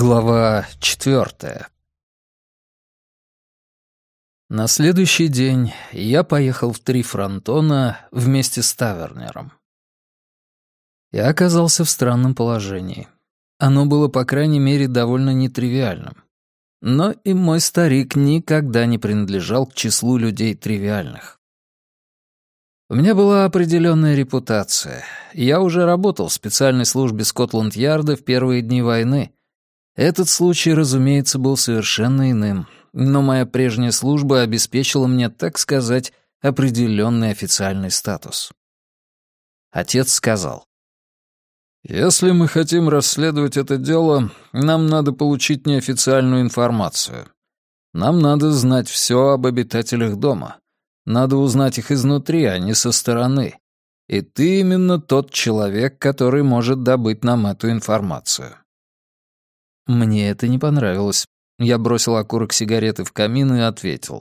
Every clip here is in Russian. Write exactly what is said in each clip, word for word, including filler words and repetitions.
Глава четвертая. На следующий день я поехал в Три Франтона вместе с Тавернером. Я оказался в странном положении. Оно было, по крайней мере, довольно нетривиальным. Но и мой старик никогда не принадлежал к числу людей тривиальных. У меня была определенная репутация. Я уже работал в специальной службе Скотланд-Ярда в первые дни войны. Этот случай, разумеется, был совершенно иным, но моя прежняя служба обеспечила мне, так сказать, определенный официальный статус. Отец сказал: «Если мы хотим расследовать это дело, нам надо получить неофициальную информацию. Нам надо знать все об обитателях дома. Надо узнать их изнутри, а не со стороны. И ты именно тот человек, который может добыть нам эту информацию». Мне это не понравилось. Я бросил окурок сигареты в камин и ответил: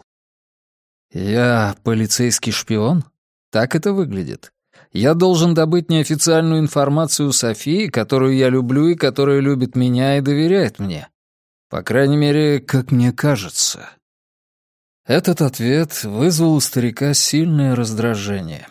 «Я полицейский шпион? Так это выглядит. Я должен добыть неофициальную информацию у Софии, которую я люблю и которая любит меня и доверяет мне. По крайней мере, как мне кажется». Этот ответ вызвал у старика сильное раздражение.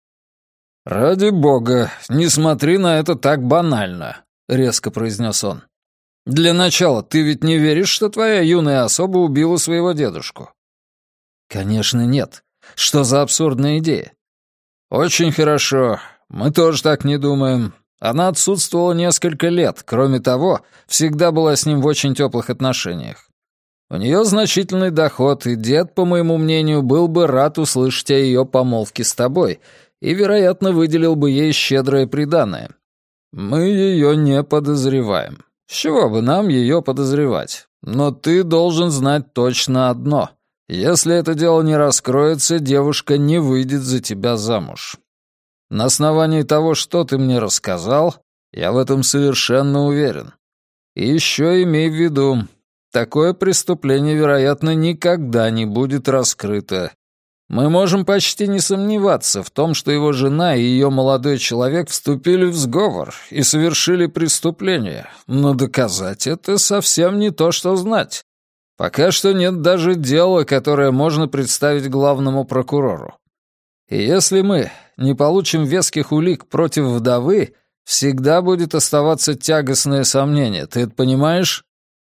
«Ради бога, не смотри на это так банально», — резко произнес он. «Для начала, ты ведь не веришь, что твоя юная особа убила своего дедушку?» «Конечно, нет. Что за абсурдная идея?» «Очень хорошо. Мы тоже так не думаем. Она отсутствовала несколько лет. Кроме того, всегда была с ним в очень теплых отношениях. У нее значительный доход, и дед, по моему мнению, был бы рад услышать о ее помолвке с тобой и, вероятно, выделил бы ей щедрое приданое. Мы ее не подозреваем. С чего бы нам ее подозревать? Но ты должен знать точно одно. Если это дело не раскроется, девушка не выйдет за тебя замуж. На основании того, что ты мне рассказал, я в этом совершенно уверен. И еще имей в виду, такое преступление, вероятно, никогда не будет раскрыто. Мы можем почти не сомневаться в том, что его жена и ее молодой человек вступили в сговор и совершили преступление, но доказать это совсем не то, что знать. Пока что нет даже дела, которое можно представить главному прокурору. И если мы не получим веских улик против вдовы, всегда будет оставаться тягостное сомнение. Ты это понимаешь?»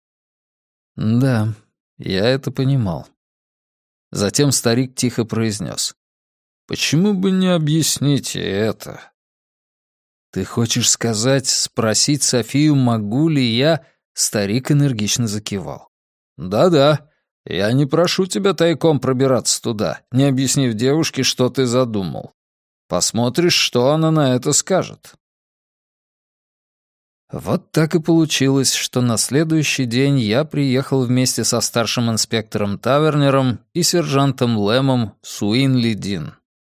Да, я это понимал. Затем старик тихо произнес: «Почему бы не объяснить ей это?» «Ты хочешь сказать, спросить Софию, могу ли я?» Старик энергично закивал. «Да-да, я не прошу тебя тайком пробираться туда, не объяснив девушке, что ты задумал. Посмотришь, что она на это скажет». Вот так и получилось, что на следующий день я приехал вместе со старшим инспектором Тавернером и сержантом Лэмом в Уинли-Дин.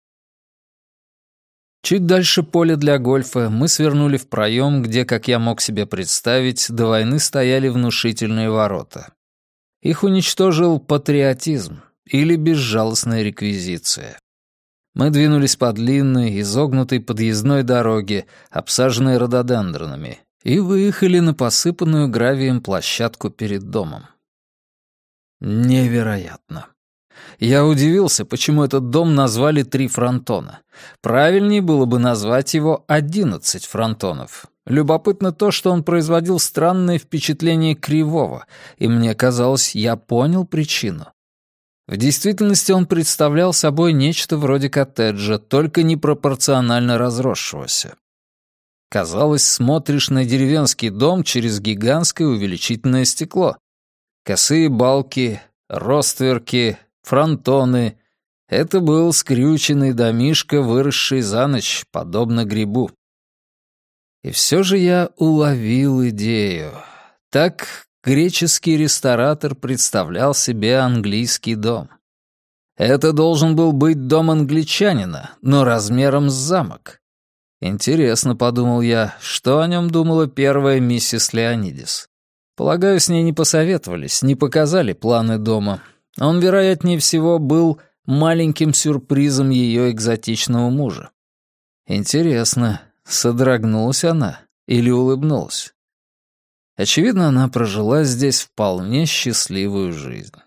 Чуть дальше поля для гольфа мы свернули в проем, где, как я мог себе представить, до войны стояли внушительные ворота. Их уничтожил патриотизм или безжалостная реквизиция. Мы двинулись по длинной, изогнутой подъездной дороге, обсаженной рододендронами, и выехали на посыпанную гравием площадку перед домом. Невероятно. Я удивился, почему этот дом назвали «Три Франтона». Правильнее было бы назвать его «Одиннадцать фронтонов». Любопытно то, что он производил странное впечатление кривого, и мне казалось, я понял причину. В действительности он представлял собой нечто вроде коттеджа, только непропорционально разросшегося. Казалось, смотришь на деревенский дом через гигантское увеличительное стекло. Косые балки, ростверки, фронтоны — это был скрюченный домишко, выросший за ночь, подобно грибу. И все же я уловил идею. Так греческий ресторатор представлял себе английский дом. Это должен был быть дом англичанина, но размером с замок. Интересно, подумал я, что о нем думала первая миссис Леонидис. Полагаю, с ней не посоветовались, не показали планы дома. Он, вероятнее всего, был маленьким сюрпризом ее экзотичного мужа. Интересно, содрогнулась она или улыбнулась? Очевидно, она прожила здесь вполне счастливую жизнь.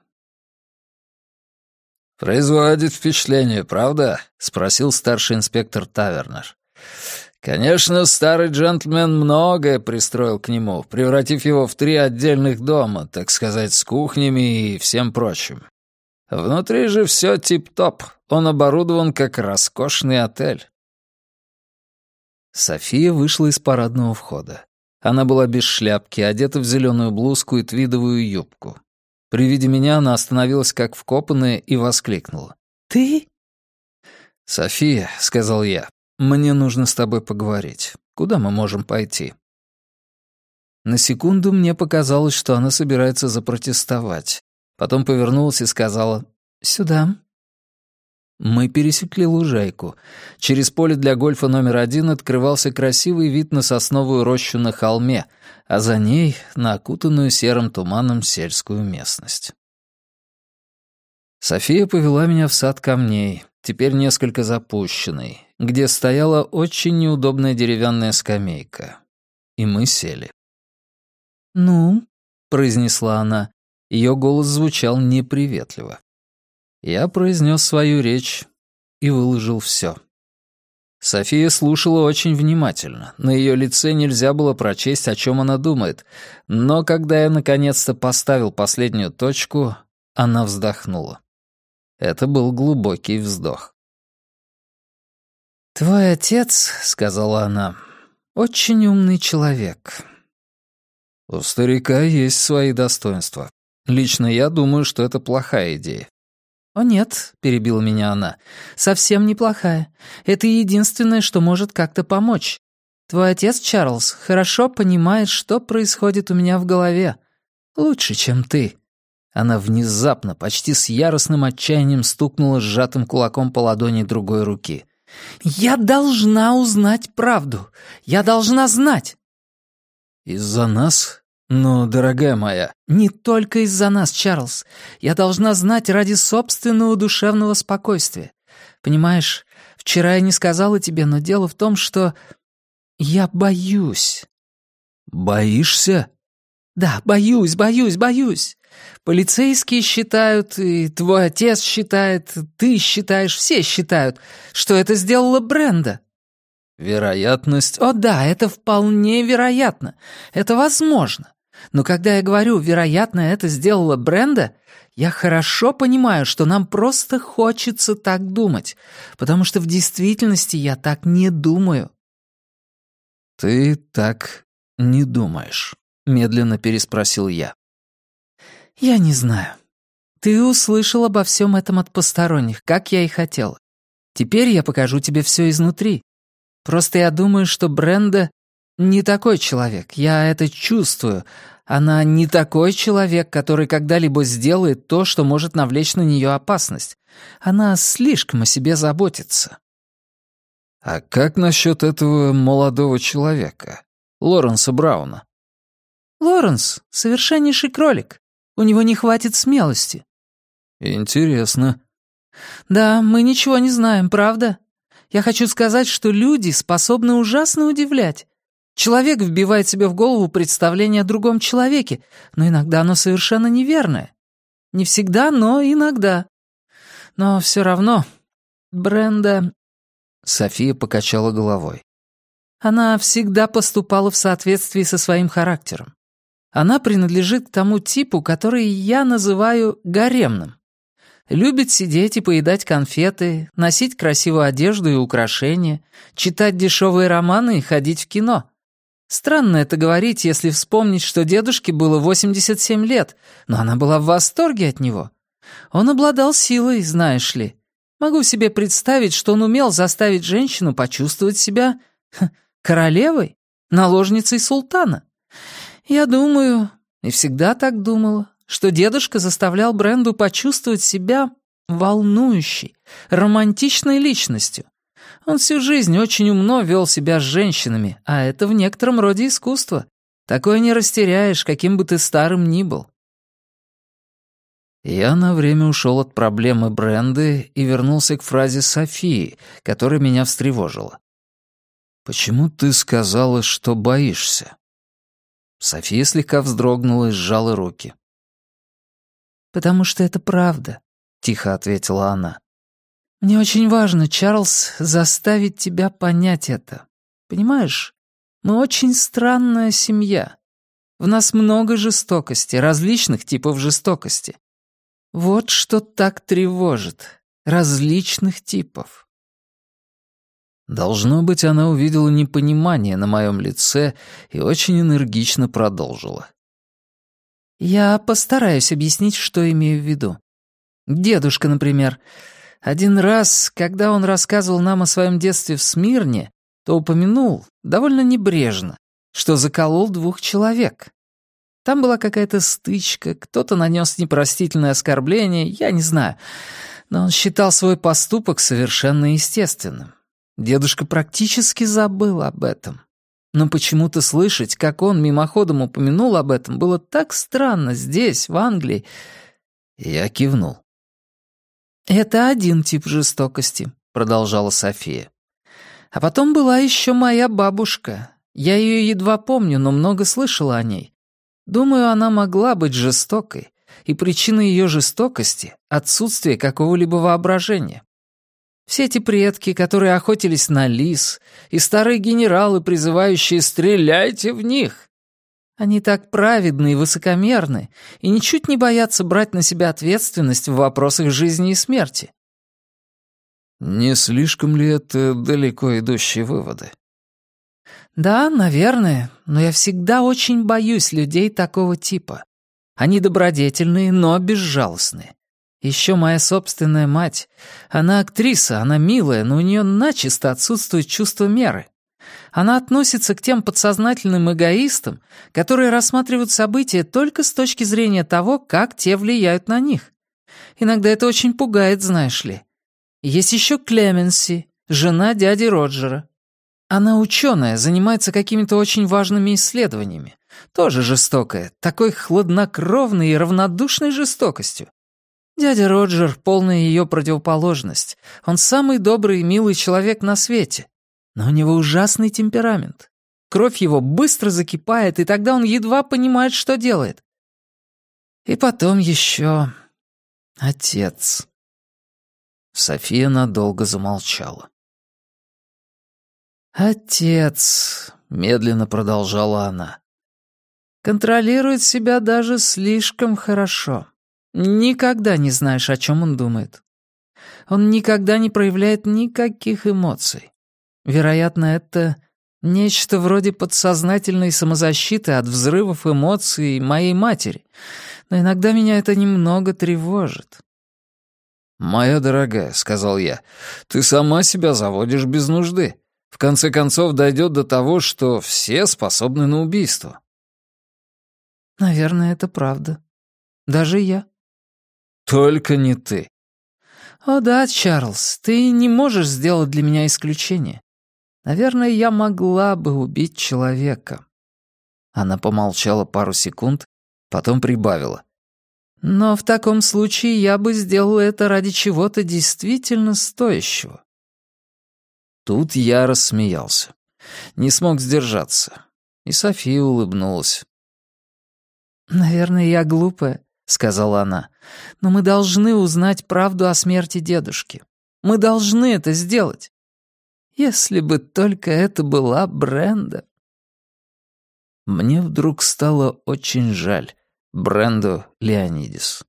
«Производит впечатление, правда?» — спросил старший инспектор Тавернер. «Конечно, старый джентльмен многое пристроил к нему, превратив его в три отдельных дома, так сказать, с кухнями и всем прочим. Внутри же все тип-топ, он оборудован как роскошный отель». София вышла из парадного входа. Она была без шляпки, одета в зеленую блузку и твидовую юбку. При виде меня она остановилась как вкопанная и воскликнула. «Ты?» «София», — сказал я, — «мне нужно с тобой поговорить. Куда мы можем пойти?» На секунду мне показалось, что она собирается запротестовать. Потом повернулась и сказала «Сюда». Мы пересекли лужайку. Через поле для гольфа номер один открывался красивый вид на сосновую рощу на холме, а за ней — на окутанную серым туманом сельскую местность. София повела меня в сад камней, теперь несколько запущенный, где стояла очень неудобная деревянная скамейка. И мы сели. «Ну?» — произнесла она. Ее голос звучал неприветливо. Я произнес свою речь и выложил все. София слушала очень внимательно. На ее лице нельзя было прочесть, о чем она думает. Но когда я наконец-то поставил последнюю точку, она вздохнула. Это был глубокий вздох. «Твой отец, — сказала она, — очень умный человек». У старика есть свои достоинства. Лично я думаю, что это плохая идея. «О нет», — перебила меня она, — «совсем неплохая. Это единственное, что может как-то помочь. Твой отец, Чарльз, хорошо понимает, что происходит у меня в голове. Лучше, чем ты». Она внезапно, почти с яростным отчаянием стукнула сжатым кулаком по ладони другой руки. «Я должна узнать правду. Я должна знать». «Из-за нас? Но, дорогая моя...» «Не только из-за нас, Чарльз. Я должна знать ради собственного душевного спокойствия. Понимаешь, вчера я не сказала тебе, но дело в том, что я боюсь». «Боишься?» «Да, боюсь, боюсь, боюсь. Полицейские считают, и твой отец считает, ты считаешь, все считают, что это сделала Бренда». «Вероятность...» «О да, это вполне вероятно. Это возможно. Но когда я говорю «вероятно, это сделала Бренда», я хорошо понимаю, что нам просто хочется так думать, потому что в действительности я так не думаю». «Ты так не думаешь?» — медленно переспросил я. «Я не знаю. Ты услышал обо всем этом от посторонних, как я и хотела. Теперь я покажу тебе все изнутри. Просто я думаю, что Бренда не такой человек, я это чувствую. Она не такой человек, который когда-либо сделает то, что может навлечь на нее опасность. Она слишком о себе заботится». «А как насчет этого молодого человека, Лоренса Брауна?» «Лоренс — совершеннейший кролик. У него не хватит смелости». «Интересно». «Да, мы ничего не знаем, правда? Я хочу сказать, что люди способны ужасно удивлять. Человек вбивает себе в голову представление о другом человеке, но иногда оно совершенно неверное. Не всегда, но иногда. Но все равно Бренда...» София покачала головой. «Она всегда поступала в соответствии со своим характером. Она принадлежит к тому типу, который я называю гаремным. Любит сидеть и поедать конфеты, носить красивую одежду и украшения, читать дешевые романы и ходить в кино. Странно это говорить, если вспомнить, что дедушке было восемьдесят семь лет, но она была в восторге от него. Он обладал силой, знаешь ли. Могу себе представить, что он умел заставить женщину почувствовать себя ха, королевой, наложницей султана. Я думаю, и всегда так думала, что дедушка заставлял Бренду почувствовать себя волнующей, романтичной личностью. Он всю жизнь очень умно вел себя с женщинами, а это в некотором роде искусство. Такое не растеряешь, каким бы ты старым ни был». Я на время ушел от проблемы Бренды и вернулся к фразе Софии, которая меня встревожила. «Почему ты сказала, что боишься?» София слегка вздрогнула и сжала руки. «Потому что это правда», — тихо ответила она. «Мне очень важно, Чарльз, заставить тебя понять это. Понимаешь, мы очень странная семья. В нас много жестокости, различных типов жестокости. Вот что так тревожит. Различных типов». Должно быть, она увидела непонимание на моем лице и очень энергично продолжила. «Я постараюсь объяснить, что имею в виду. Дедушка, например, один раз, когда он рассказывал нам о своем детстве в Смирне, то упомянул, довольно небрежно, что заколол двух человек. Там была какая-то стычка, кто-то нанес непростительное оскорбление, я не знаю, но он считал свой поступок совершенно естественным. Дедушка практически забыл об этом. Но почему-то слышать, как он мимоходом упомянул об этом, было так странно здесь, в Англии. Я кивнул. «Это один тип жестокости», — продолжала София. «А потом была еще моя бабушка. Я ее едва помню, но много слышала о ней. Думаю, она могла быть жестокой, и причина ее жестокости — отсутствие какого-либо воображения. Все эти предки, которые охотились на лис, и старые генералы, призывающие «стреляйте в них». Они так праведны и высокомерны, и ничуть не боятся брать на себя ответственность в вопросах жизни и смерти. Не слишком ли это далеко идущие выводы? Да, наверное, но я всегда очень боюсь людей такого типа. Они добродетельные, но безжалостные. Еще моя собственная мать. Она актриса, она милая, но у нее начисто отсутствует чувство меры. Она относится к тем подсознательным эгоистам, которые рассматривают события только с точки зрения того, как те влияют на них. Иногда это очень пугает, знаешь ли. Есть еще Клеменси, жена дяди Роджера. Она ученая, занимается какими-то очень важными исследованиями. Тоже жестокая, такой хладнокровной и равнодушной жестокостью. Дядя Роджер — полная ее противоположность. Он самый добрый и милый человек на свете. Но у него ужасный темперамент. Кровь его быстро закипает, и тогда он едва понимает, что делает. И потом еще отец. София надолго замолчала. «Отец», — медленно продолжала она, — «контролирует себя даже слишком хорошо. Никогда не знаешь, о чем он думает. Он никогда не проявляет никаких эмоций. Вероятно, это нечто вроде подсознательной самозащиты от взрывов эмоций моей матери, но иногда меня это немного тревожит». «Моя дорогая», — сказал я, — «ты сама себя заводишь без нужды. В конце концов, дойдет до того, что все способны на убийство». «Наверное, это правда. Даже я». «Только не ты». «О да, Чарльз, ты не можешь сделать для меня исключение. Наверное, я могла бы убить человека». Она помолчала пару секунд, потом прибавила. «Но в таком случае я бы сделала это ради чего-то действительно стоящего». Тут я рассмеялся. Не смог сдержаться. И София улыбнулась. «Наверное, я глупая», — сказала она. «Но мы должны узнать правду о смерти дедушки. Мы должны это сделать. Если бы только это была Бренда». Мне вдруг стало очень жаль Бренду Леонидис.